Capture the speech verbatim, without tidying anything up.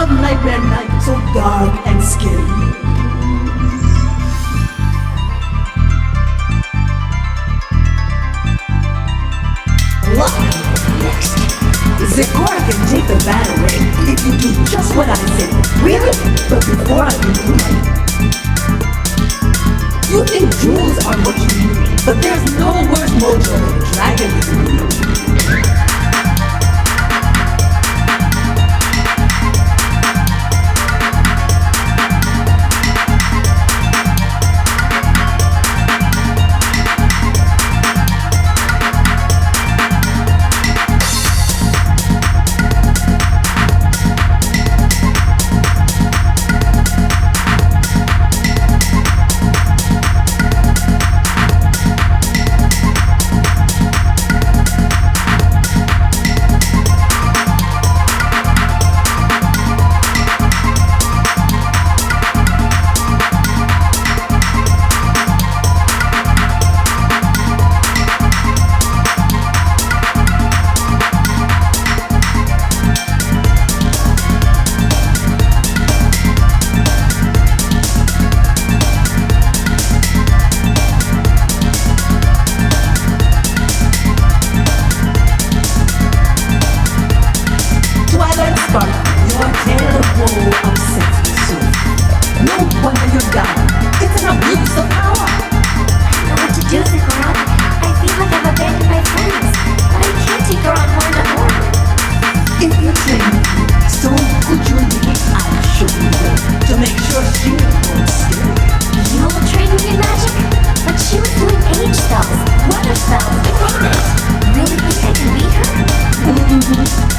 of Nightmare Night, so dark and scary. Look, next. Zecora can take the bat away if you do just what I said. Really? But before I can do that, you think jewels are what you need, but there's no worse mojo than dragon with you. Your terrible obsessed soul. No wonder you're down. It's an abuse of power. I don't know what to do, Zecora. I feel like I've abandoned my friends, but I can't take her on one on one. If you train me, so could you leave? I'll show you will to make sure she won't stay. You'll train me in magic? But she was doing age spells, weather spells, you name it. Really think I can beat her? Mm-hmm.